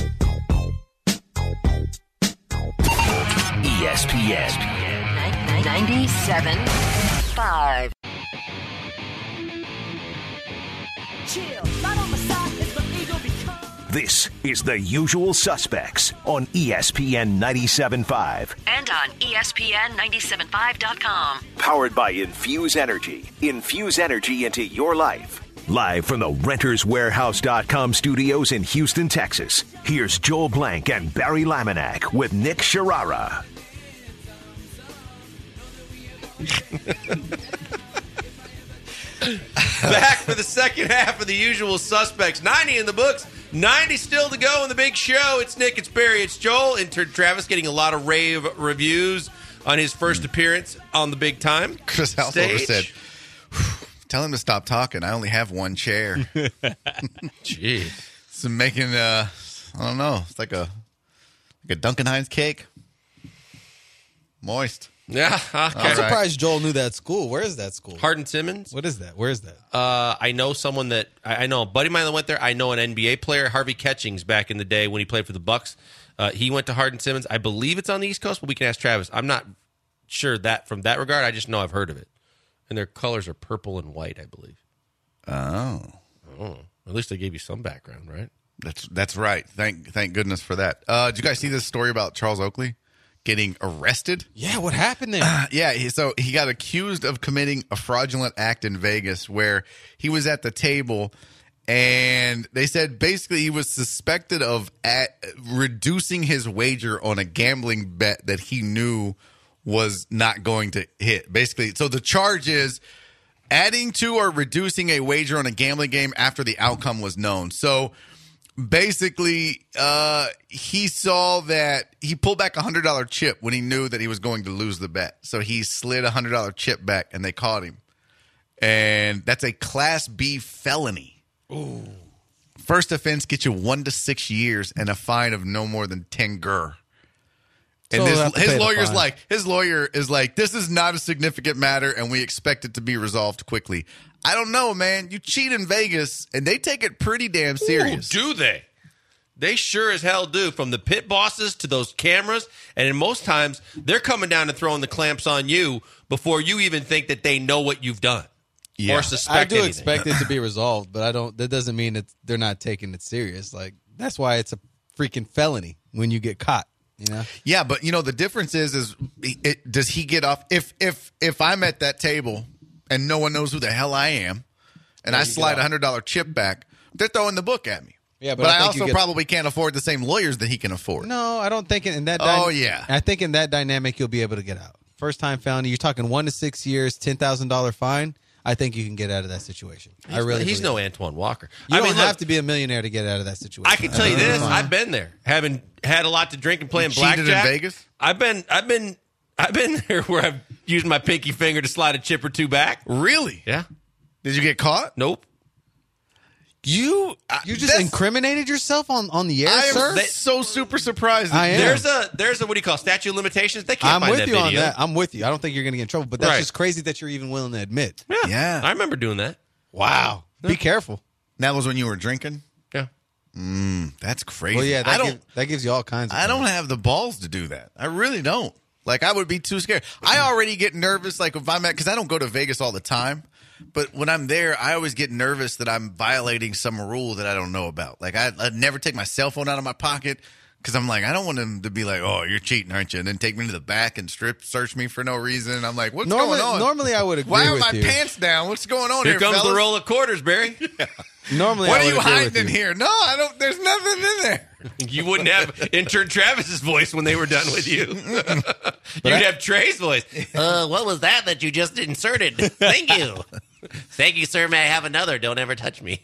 E S P N. ninety-seven point five. This is The Usual Suspects on E S P N ninety-seven point five. And on E S P N ninety-seven point five dot com. Powered by Infuse Energy. Infuse energy into your life. Live from the Renters Warehouse dot com studios in Houston, Texas. Here's Joel Blank and Barry Laminack with Nick Sharara. Back for the second half of the usual suspects. ninety in the books, ninety still to go in the big show. It's Nick, it's Barry, it's Joel. Intern Travis getting a lot of rave reviews on his first appearance on the big time Chris Householder stage. said, Tell him to stop talking. I only have one chair. Jeez. So making, uh, I don't know. It's like a like a Duncan Hines cake. Moist. Yeah. Okay. I'm right. surprised Joel knew that school. Where is that school? Hardin Simmons. What is that? Where is that? Uh, I know someone that I, I know a buddy of mine that went there. I know an N B A player, Harvey Catchings, back in the day when he played for the Bucks. Uh, he went to Hardin Simmons. I believe it's on the East Coast, but we can ask Travis. I'm not sure that from that regard. I just know I've heard of it. And their colors are purple and white, I believe. Oh. Oh, at least they gave you some background, right? That's that's right. Thank thank goodness for that. Uh, did you guys see this story about Charles Oakley getting arrested? Yeah, what happened there? Yeah, he, so he got accused of committing a fraudulent act in Vegas where he was at the table and they said basically he was suspected of at, reducing his wager on a gambling bet that he knew was not going to hit. Basically, so the charge is adding to or reducing a wager on a gambling game after the outcome was known. So basically, uh, he saw that he pulled back a one hundred dollars chip when he knew that he was going to lose the bet. So he slid a one hundred dollars chip back, and they caught him. And that's a Class B felony. Ooh. First offense gets you one to six years and a fine of no more than ten gur. And So this, they'll have to pay his the lawyer's fine. like, his lawyer is like, this is not a significant matter, and we expect it to be resolved quickly. I don't know, man. You cheat in Vegas, and they take it pretty damn serious. Ooh, do they? They sure as hell do. From the pit bosses to those cameras, and in most times, they're coming down and throwing the clamps on you before you even think that they know what you've done Yeah. or suspect I do anything. expect it to be resolved, but I don't. That doesn't mean that they're not taking it serious. Like that's why it's a freaking felony when you get caught. You know? Yeah, but you know the difference is, is it, does he get off? If if if I'm at that table and no one knows who the hell I am, and I slide a hundred dollar chip back, they're throwing the book at me. Yeah, but but, I I, think you also get- probably can't afford the same lawyers that he can afford. No, I don't think in that. Oh, dyna- yeah. I think in that dynamic you'll be able to get out. First time felony, you're talking one to six years, ten thousand dollar fine. I think you can get out of that situation. I really. He's believe no it. Antoine Walker. You I don't mean, have look, to be a millionaire to get out of that situation. I can tell you think this: it's fine. I've been there, having had a lot to drink and playing You cheated in blackjack. Vegas? I've been, I've been, I've been there where I've used my pinky finger to slide a chip or two back. Really? Yeah. Did you get caught? Nope. You You just incriminated yourself on, on the air, I am sir. so super surprised. I am. There's a, there's a what do you call it, statute of limitations? They can't I'm find with that you on video. that. I'm with you. I don't think you're going to get in trouble, but that's Right. just crazy that you're even willing to admit. Yeah. Yeah. I remember doing that. Wow. Be careful. That was when you were drinking. Yeah. That's crazy. Well, yeah, that, I don't. give- that gives you all kinds of I don't things. have the balls to do that. I really don't. Like, I would be too scared. I already get nervous, like, if I'm at, because I don't go to Vegas all the time. But when I'm there, I always get nervous that I'm violating some rule that I don't know about. Like, I, I'd never take my cell phone out of my pocket because I'm like, I don't want them to be like, oh, you're cheating, aren't you? And then take me to the back and strip search me for no reason. I'm like, what's Normally, going on? normally I would agree Why are with my you. pants down? What's going on Here here, comes the fellas? roll of quarters, Barry. Normally, What I are would you agree hiding with in you. here? No, I don't. There's nothing in there. You wouldn't have intern Travis's voice when they were done with you. You'd I- have Trey's voice. Uh, what was that that you just inserted? Thank you. Thank you, sir. May I have another? Don't ever touch me.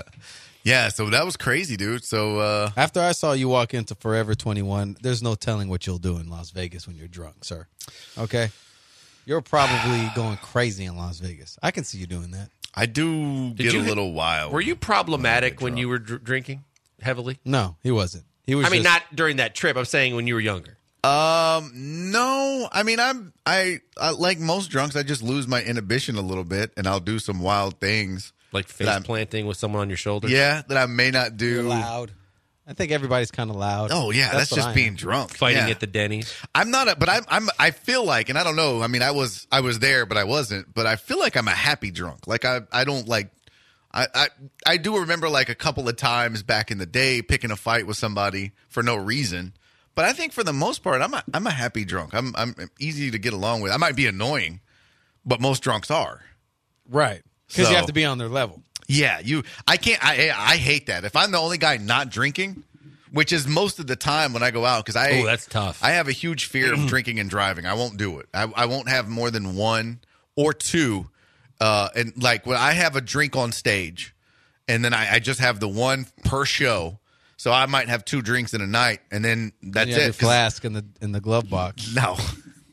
Yeah, so that was crazy, dude. So, uh, After I saw you walk into Forever twenty-one, there's no telling what you'll do in Las Vegas when you're drunk, sir. Okay? You're probably going crazy in Las Vegas. I can see you doing that. I do get you- a little wild. Were you problematic when you were dr- drinking heavily? No, he wasn't. He was I mean, just- not during that trip. I'm saying when you were younger. Um, no. I mean, I'm I, I like most drunks. I just lose my inhibition a little bit, and I'll do some wild things. Like face That I'm- planting with someone on your shoulder? Yeah, that I may not do. You're loud. I think everybody's kind of loud. Oh yeah, that's, what just I am. being drunk. Fighting Yeah. at the Denny's. I'm not a, but I'm, I'm, I feel like, and I don't know. I mean, I was, I was there, but I wasn't. But I feel like I'm a happy drunk. Like I, I don't like, I, I, I do remember like a couple of times back in the day picking a fight with somebody for no reason. But I think for the most part, I'm a, I'm a happy drunk. I'm, I'm easy to get along with. I might be annoying, but most drunks are. Right. Because So- you have to be on their level. Yeah, you. I can't. I, I hate that. If I'm the only guy not drinking, which is most of the time when I go out, because I Oh, that's tough. I have a huge fear of drinking and driving. I won't do it. I, I won't have more than one or two. Uh, and like when I have a drink on stage, and then I, I just have the one per show. So I might have two drinks in a night, and then that's You have it. your 'cause- flask in the in the glove box. No,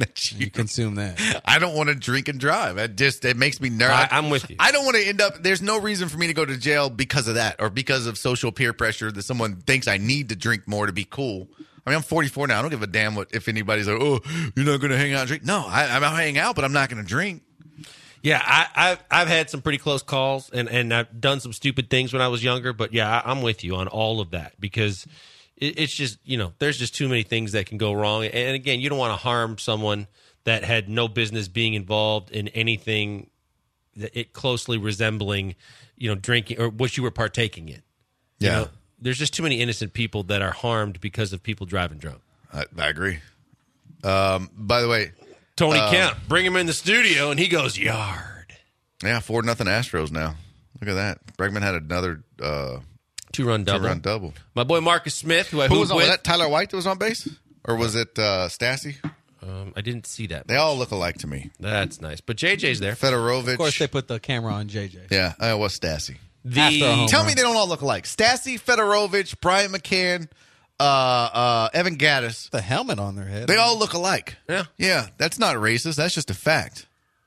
that you, You consume that. I don't want to drink and drive. It just it makes me nervous. I- I'm with you. I don't want to end up. There's no reason for me to go to jail because of that, or because of social peer pressure that someone thinks I need to drink more to be cool. I mean, I'm forty-four now. I don't give a damn what if anybody's like, "Oh, you're not going to hang out and drink." No, I, I'm out hanging out, but I'm not going to drink. Yeah, I, I've I've had some pretty close calls, and, and I've done some stupid things when I was younger. But yeah, I, I'm with you on all of that because it, it's just you know there's just too many things that can go wrong. And again, you don't want to harm someone that had no business being involved in anything that it closely resembling, you know, drinking or what you were partaking in. You Yeah. know, there's just too many innocent people that are harmed because of people driving drunk. I, I agree. Um, by the way, Tony Uh, Kemp, bring him in the studio, and he goes yard. yeah, four nothing Astros now. Look at that. Bregman had another uh, Two run double. two-run double. My boy Marcus Smith, who I Who hooped was on? with. Was that Tyler White that was on base, or was it uh, Stassi? Um, I didn't see that. They all look alike to me. That's nice. But J J's there. Fedorovich. Of course, they put the camera on J J. Yeah, uh, what's Stassi? After a home The Tell run. me they don't all look alike. Stassi, Fedorovich, Brian McCann, uh, uh, Evan Gaddis. The helmet on their head. They all look alike. Yeah. Yeah, that's not racist. That's just a fact.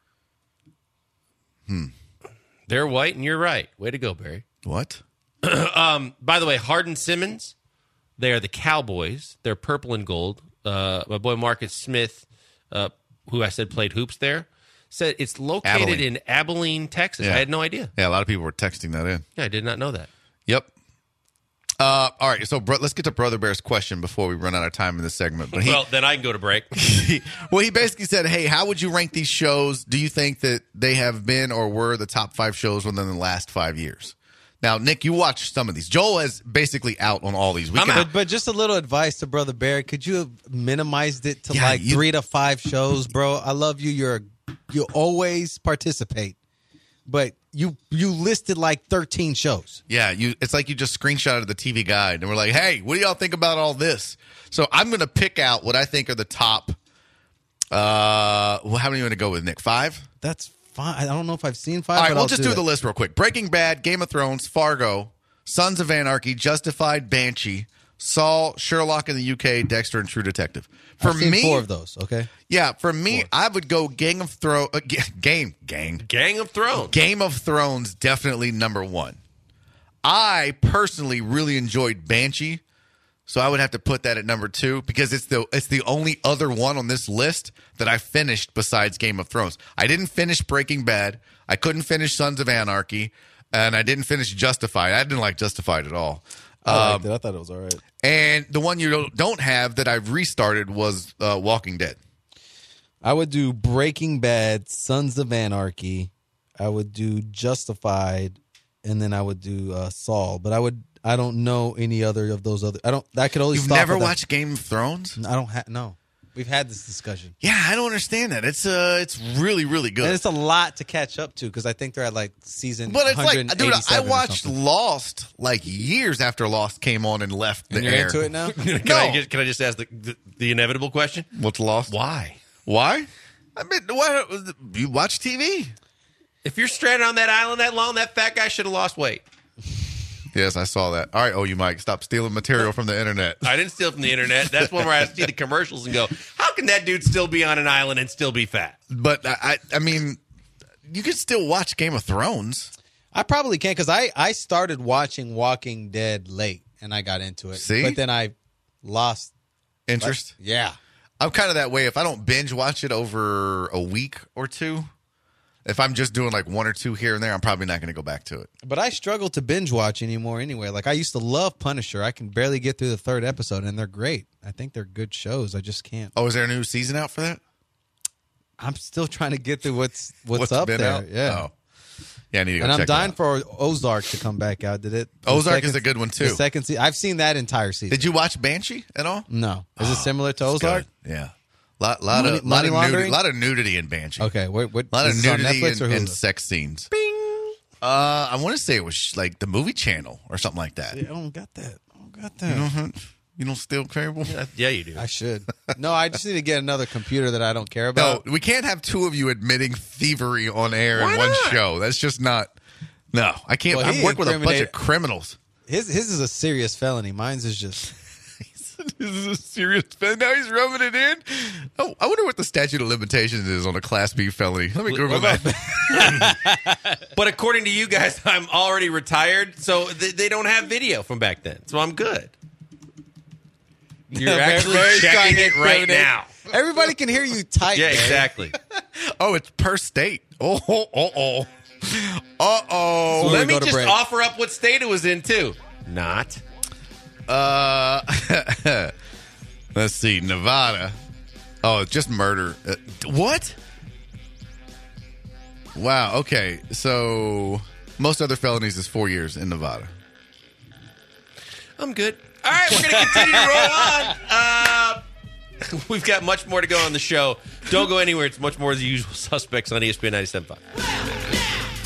they're white, and you're right. Way to go, Barry. What? By the way, Hardin Simmons, they are the Cowboys. They're purple and gold. Uh, my boy Marcus Smith, uh, who I said played hoops there, said it's located Abilene. in Abilene, Texas. Yeah. I had no idea. Yeah, a lot of people were texting that in. Yeah, I did not know that. Yep. Uh, all right, so bro, let's get to Brother Bear's question before we run out of time in this segment. But he, Well, then I can go to break. he, well, he basically said, "Hey, how would you rank these shows? Do you think that they have been or were the top five shows within the last five years?" Now, Nick, you watched some of these. Joel is basically out on all these. We I'm can- But, but just a little advice to Brother Barry. Could you have minimized it to Yeah, like you- three to five shows, bro? I love you. You're you always participate, but you you listed like thirteen shows. Yeah, you. It's like you just screenshotted the T V guide, and we're like, "Hey, what do y'all think about all this?" So I'm going to pick out what I think are the top. Uh, well, how many you want to go with, Nick? Five. That's fine. I don't know if I've seen five. All right, but we'll I'll just do do the it. list real quick. Breaking Bad, Game of Thrones, Fargo, Sons of Anarchy, Justified, Banshee, Saul, Sherlock in the U K, Dexter, and True Detective. For I've seen me, four of those. Okay, yeah, for me, I would go Gang of Thrones. Uh, Ga- game, gang, Gang of Thrones. Game of Thrones, definitely number one. I personally really enjoyed Banshee, so I would have to put that at number two because it's the it's the only other one on this list that I finished besides Game of Thrones. I didn't finish Breaking Bad. I couldn't finish Sons of Anarchy, and I didn't finish Justified. I didn't like Justified at all. I Um, liked it. I thought it was all right. and the one you don't- don't have that I've restarted was uh, Walking Dead. I would do Breaking Bad, Sons of Anarchy. I would do Justified, and then I would do uh, Saul. But I would. I don't know any other of those other. I don't. I could only. You've stop never at that- watched Game of Thrones? I don't have. No, we've had this discussion, Yeah, I don't understand that. It's uh, it's really really good. and it's a lot to catch up to because I think they're at like season. But it's like, dude, I one eighty-seven or watched something. Lost like years after Lost came on and left the And you're air. into it now. Can, No. I just, can I just ask the, the, the inevitable question? What's Lost? Why? Why? I mean, what? You watch T V? If you're stranded on that island that long, that fat guy should have lost weight. Yes, I saw that. All right, oh, you Mike, stop stealing material from the internet. I didn't steal from the internet. That's one where I see the commercials and go, how can that dude still be on an island and still be fat? But I, I, I mean, you could still watch Game of Thrones. I probably can because I I started watching Walking Dead late and I got into it. See? but then I lost Interest? Yeah. I'm kind of that way. If I don't binge watch it over a week or two, if I'm just doing like one or two here and there, I'm probably not going to go back to it. But I struggle to binge watch anymore anyway. Like I used to love Punisher. I can barely get through the third episode and they're great. I think they're good shows. I just can't. Oh, is there a new season out for that? I'm still trying to get through what's what's, What's up been there. out? Yeah. Oh. Yeah, I need to go And I'm check dying it out. for Ozark to come back out. Did it? the Ozark second- is a good one, too. The second season. I've seen that entire season. Did you watch Banshee at all? No. Is it similar to It's Ozark? good. Yeah. Lot, lot Money- of, lot, money of nudity, laundering? lot of nudity in Banshee. Okay. What? What? A lot of is this on nudity Netflix and, or and Hulu? sex scenes. Uh, I want to say it was like the movie channel or something like that. I don't got that. I don't got You that. don't, you don't steal cable? Yeah, you do. I should. No, I just need to get another computer that I don't care about. No, we can't have two of you admitting thievery on air Why in one not? show. That's just not. No, I can't. Well, I he work with a bunch incriminated- of criminals. His his is a serious felony. Mine's is just. This is a serious fan. Now he's rubbing it in. Oh, I wonder what the statute of limitations is on a Class B felony. Let me Google that. But according to you guys, I'm already retired, so they, they don't have video from back then. So I'm good. You're actually Very checking it right incriminating. now. Everybody can hear you type. Yeah, man. exactly. Oh, it's per state. Oh, oh, oh, oh. Uh-oh. So Let we me go to just break. offer up what state it was in, too. Not. Uh, let's see. Nevada. Oh, just murder. Uh, what? Wow. Okay. So most other felonies is four years in Nevada. I'm good. All right, we're going to continue to roll on. Uh, we've got much more to go on the show. Don't go anywhere. It's much more of the usual suspects on E S P N ninety-seven point five.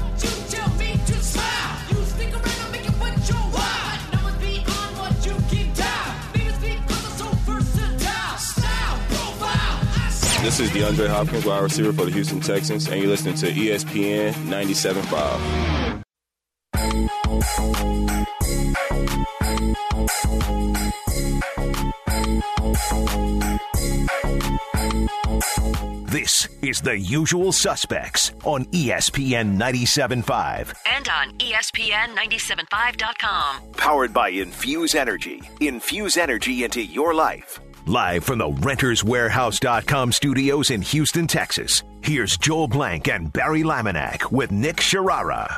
This is DeAndre Hopkins, wide receiver for the Houston Texans, and you're listening to E S P N ninety-seven point five. This is The Usual Suspects on E S P N ninety-seven point five. And on E S P N ninety-seven five dot com. Powered by Infuse Energy. Infuse energy into your life. Live from the Renters Warehouse dot com studios in Houston, Texas. Here's Joel Blank and Barry Laminack with Nick Sharara.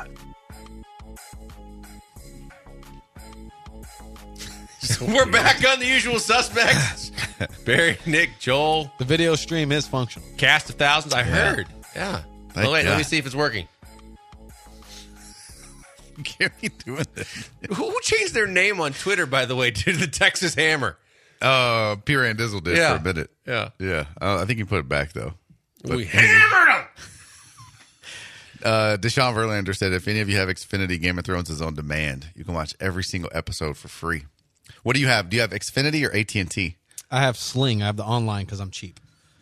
We're back on The Usual Suspects. Barry, Nick, Joel, The video stream is functional. cast of thousands. I heard. Yeah. Thank Oh, wait, let God. me see if it's working. You can't be doing this. Who changed their name on Twitter, by the way, to the Texas Hammer? Uh, Pierre Andizzle did Yeah. for a minute. Yeah. Yeah. Uh, I think he put it back, though. We hammered them. Uh, Deshaun Verlander said, if any of you have Xfinity, Game of Thrones is on demand. You can watch every single episode for free. What do you have? Do you have Xfinity or A T and T? I have Sling. I have the online because I'm cheap.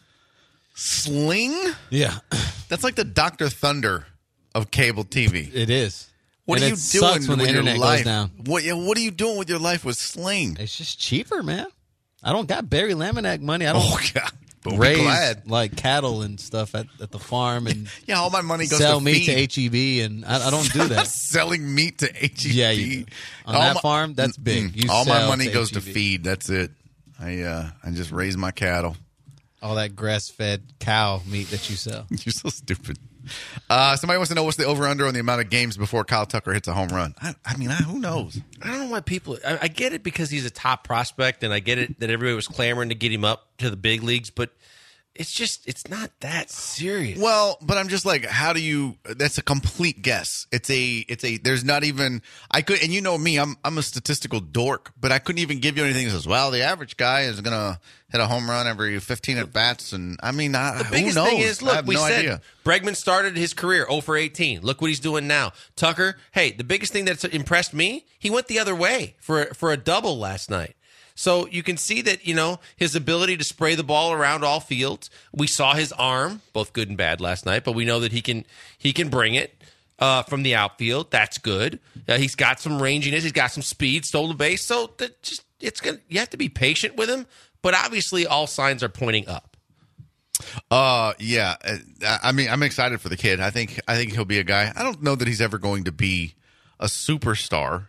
Sling? Yeah, That's like the Doctor Thunder of cable T V. it is. What And are you it sucks doing when the with your internet life? goes down? What, yeah, what are you doing with your life with Sling? It's just cheaper, man. I don't got Barry Laminack money. I don't Oh, God. But we're raise glad. like cattle and stuff at, at the farm and Yeah, all my money goes sell to meat feed. to H E B, and I, I don't do I'm not that. selling meat to H E B. Yeah, you do. On All that my- farm, that's big. Mm-mm. You all my sell money to goes H E to B. feed. That's it. I uh, I just raise my cattle. All that grass-fed cow meat that you sell. You're so stupid. Uh, somebody wants to know what's the over-under on the amount of games before Kyle Tucker hits a home run. I, I mean, I, who knows? I don't know why people. I, I get it because he's a top prospect, and I get it that everybody was clamoring to get him up to the big leagues, but it's just it's not that serious. Well, but I'm just like, how do you? That's a complete guess. It's a, it's a. There's not even. I could, and you know me, I'm, I'm a statistical dork, but I couldn't even give you anything that says, well, the average guy is gonna hit a home run every fifteen at bats, and I mean, I, The biggest who knows? thing is, I look, have we no said idea. Bregman started his career oh for eighteen. Look what he's doing now. Tucker, hey, the biggest thing that's impressed me, he went the other way for for a double last night. So you can see that, you know, his ability to spray the ball around all fields. We saw his arm, both good and bad last night, but we know that he can he can bring it uh, from the outfield. That's good. Uh, he's got some ranginess. He's got some speed, stole the base. So that just it's gonna you have to be patient with him. But obviously, all signs are pointing up. Uh, yeah. Uh, I mean, I'm excited for the kid. I think I think he'll be a guy. I don't know that he's ever going to be a superstar,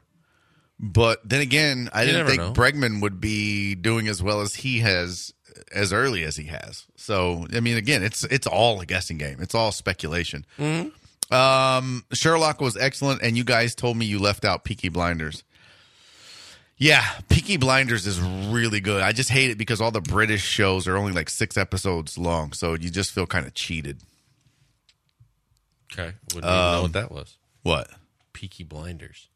but then again, I You didn't never think know. Bregman would be doing as well as he has as early as he has. So, I mean, again, it's it's all a guessing game. It's all speculation. Mm-hmm. Um, Sherlock was excellent, and you guys told me you left out Peaky Blinders. Yeah, Peaky Blinders is really good. I just hate it because all the British shows are only like six episodes long, so you just feel kind of cheated. Okay. Wouldn't even know what that was. What? Peaky Blinders.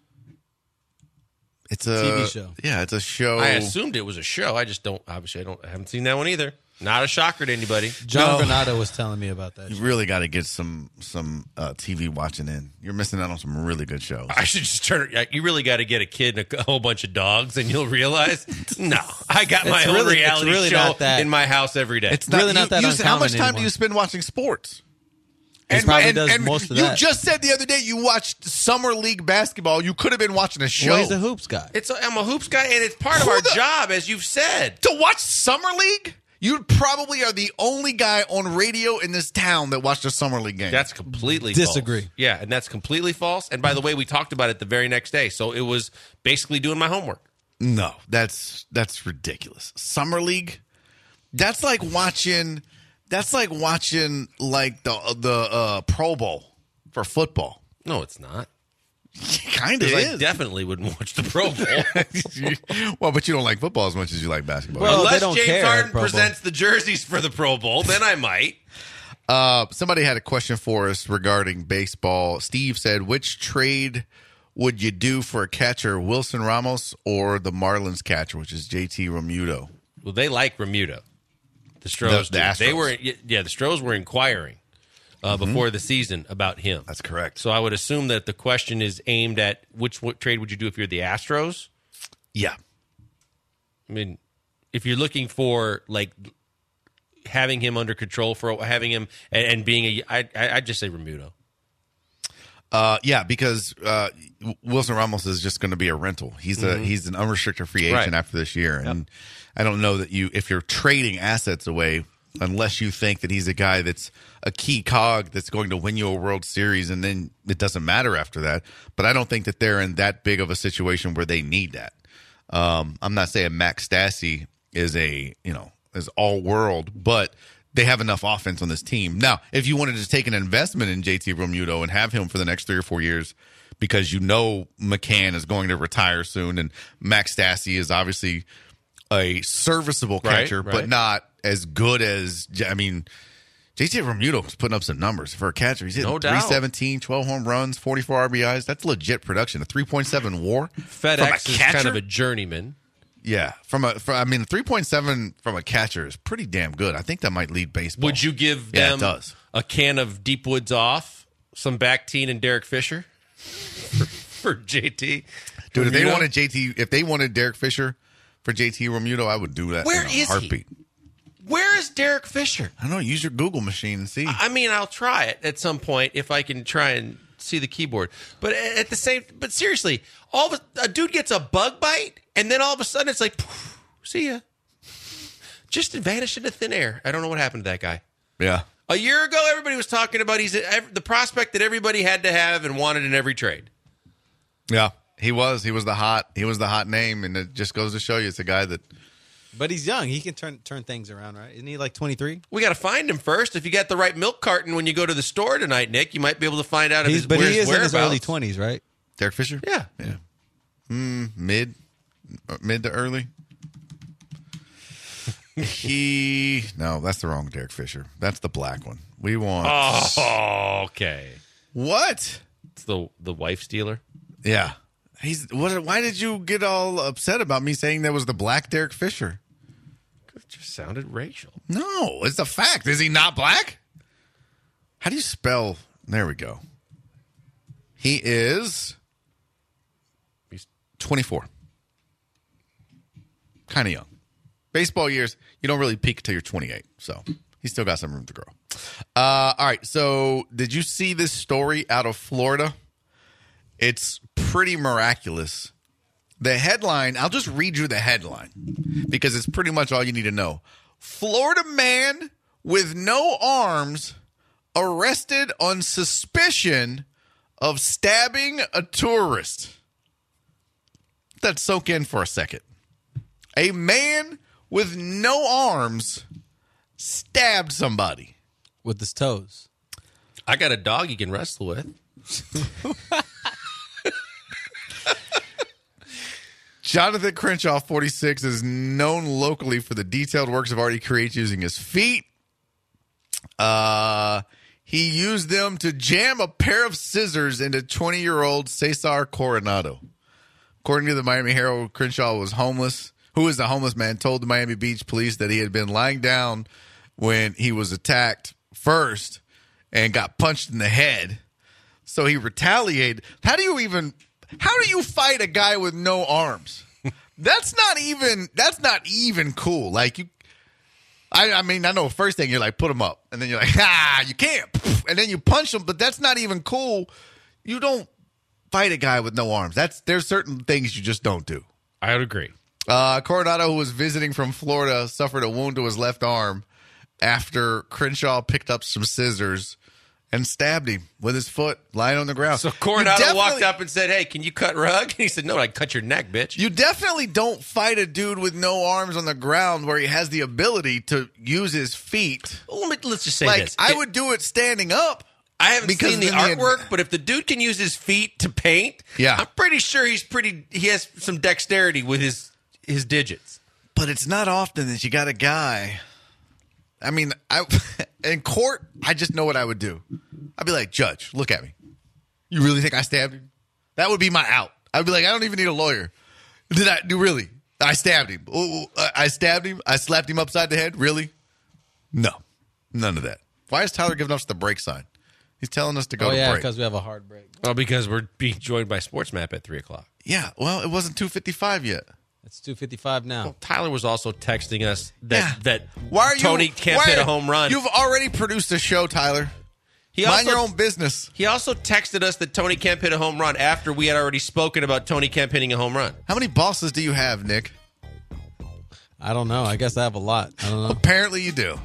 It's a T V show. Yeah, it's a show. I assumed it was a show. I just don't. Obviously, I don't. I haven't seen that one either. Not a shocker to anybody. John No. Granado was telling me about that. You really got to get some some uh, T V watching in. You're missing out on some really good shows. I should just turn it. You really got to get a kid and a whole bunch of dogs, and you'll realize. No, I got my It's own really- it's reality really show not that- in my house every day. It's really not that you, uncommon How much time anymore. do you spend watching sports? He probably does most of you that. just said the other day you watched summer league basketball. You could have been watching a show. Well, he's a hoops guy. It's. A, I'm a hoops guy, and it's part of Who our the- job, as you've said. to watch summer league. You probably are the only guy on radio in this town that watched a summer league game. That's completely Disagree. false. Yeah, and that's completely false. And by the way, we talked about it the very next day. So it was basically doing my homework. No, that's that's ridiculous. Summer league? That's like watching that's like watching like the the uh, Pro Bowl for football. No, it's not. Kind of I is. definitely wouldn't watch the Pro Bowl. Well, but you don't like football as much as you like basketball. Well, Unless they don't James care at Harden Pro Bowl. presents the jerseys for the Pro Bowl, then I might. Uh, somebody had a question for us regarding baseball. Steve said, which trade would you do for a catcher, Wilson Ramos or the Marlins catcher, which is J T Realmuto? Well, they like Remuto. The Stros, The- the do. They Astros. were, yeah, the Stros were inquiring uh, before the season about him. That's correct. So I would assume that the question is aimed at which what trade would you do if you're the Astros? Yeah. I mean, if you're looking for like having him under control for having him and, and being a, I, I, I'd just say Remuto. Uh, yeah, because uh, Wilson Ramos is just going to be a rental. He's a he's an unrestricted free agent Right. after this year, and I don't know that you if you're trading assets away, unless you think that he's a guy that's a key cog that's going to win you a World Series, and then it doesn't matter after that. But I don't think that they're in that big of a situation where they need that. Um, I'm not saying Max Stassi is a you know is all world, but they have enough offense on this team. Now, if you wanted to take an investment in J T Realmuto and have him for the next three or four years because you know McCann is going to retire soon and Max Stassi is obviously a serviceable Right, catcher, right. but not as good as, I mean, J T Realmuto is putting up some numbers for a catcher. He's hitting No doubt. three seventeen, twelve home runs, forty-four R B Is. That's legit production. A three point seven WAR. FedEx From a is catcher? kind of a journeyman. Yeah, from a, from, I mean, three point seven from a catcher is pretty damn good. I think that might lead baseball. Would you give Yeah, it them does. a can of Deep Woods Off, some Bactine and Derek Fisher for, for J T? Dude, if they Realmuto? wanted J T, if they wanted Derek Fisher for J T Realmuto, I would do that Where in a is he? heartbeat. Where is Derek Fisher? I don't know. Use your Google machine and see. I mean, I'll try it at some point if I can try and see the keyboard. But at the same, but seriously, all of a, a dude gets a bug bite, and then all of a sudden it's like, poof, see ya, just vanished into thin air. I don't know what happened to that guy. Yeah. A year ago, everybody was talking about he's a, the prospect that everybody had to have and wanted in every trade. Yeah. He was. He was the hot. He was the hot name, and it just goes to show you it's a guy that. But he's young. He can turn turn things around, right? Isn't he like twenty-three? We got to find him first. If you got the right milk carton when you go to the store tonight, Nick, you might be able to find out if He's, his, but where he his is in his early whereabouts. twenties, right? Derek Fisher. Yeah. Yeah. Mm, mid, uh, mid to early. he no, that's the wrong Derek Fisher. That's the black one. We want Oh, okay. what? It's the the wife stealer. Yeah. He's what? Why did you get all upset about me saying that was the black Derek Fisher? It just sounded racial. No, it's a fact. Is he not black? How do you spell? There we go. He is He's twenty-four. Kind of young. Baseball years, you don't really peak until you're twenty-eight. So he's still got some room to grow. Uh, all right. So did you see this story out of Florida? It's pretty miraculous. The headline, I'll just read you the headline because it's pretty much all you need to know. Florida man with no arms arrested on suspicion of stabbing a tourist. Let that soak in for a second. A man with no arms stabbed somebody. With his toes. I got a dog you can wrestle with. Jonathan Crenshaw, forty-six, is known locally for the detailed works of art he creates using his feet. Uh, he used them to jam a pair of scissors into twenty-year-old Cesar Coronado. According to the Miami Herald, Crenshaw was homeless. Who is the homeless man told the Miami Beach police that he had been lying down when he was attacked first and got punched in the head. So he retaliated. How do you even... How do you fight a guy with no arms? That's not even. That's not even cool. Like you, I, I mean, I know. First thing you're like, put him up, and then you're like, ah, you can't, and then you punch him. But that's not even cool. You don't fight a guy with no arms. That's there's certain things you just don't do. I would agree. Uh, Coronado, who was visiting from Florida, suffered a wound to his left arm after Crenshaw picked up some scissors and stabbed him with his foot lying on the ground. So Coronado walked up and said, hey, can you cut rug? And he said, no, I cut your neck, bitch. You definitely don't fight a dude with no arms on the ground where he has the ability to use his feet. Well, let me, let's just say like, this. I It- would do it standing up. I haven't Because seen the then the- artwork, but if the dude can use his feet to paint, Yeah. I'm pretty sure he's pretty. He has some dexterity with his his digits. But it's not often that you got a guy. I mean, I in court, I just know what I would do. I'd be like, Judge, look at me. You really think I stabbed him? That would be my out. I'd be like, I don't even need a lawyer. Did I do really? I stabbed him. Oh, I stabbed him. I slapped him upside the head. Really? No, none of that. Why is Tyler giving us the break sign? He's telling us to go Oh to yeah, break. because we have a hard break. Well, because we're being joined by Sports Map at three o'clock. Yeah, well, it wasn't two fifty-five yet. It's two fifty-five now. Well, Tyler was also texting us that Yeah. that Why are you, Tony can't why hit are- a home run. You've already produced a show, Tyler. He Mind also, your own business. He also texted us that Tony Kemp hit a home run after we had already spoken about Tony Kemp hitting a home run. How many bosses do you have, Nick? I don't know. I guess I have a lot. I don't know. Apparently you do.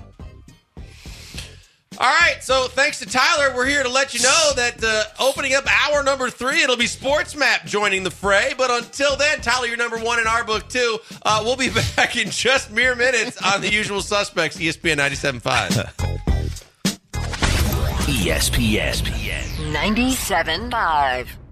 All right, so thanks to Tyler, we're here to let you know that uh, opening up hour number three, it'll be Sports Map joining the fray. But until then, Tyler, you're number one in our book, too. Uh, we'll be back in just mere minutes on The Usual Suspects, E S P N ninety-seven point five. E S P N. ninety-seven point five.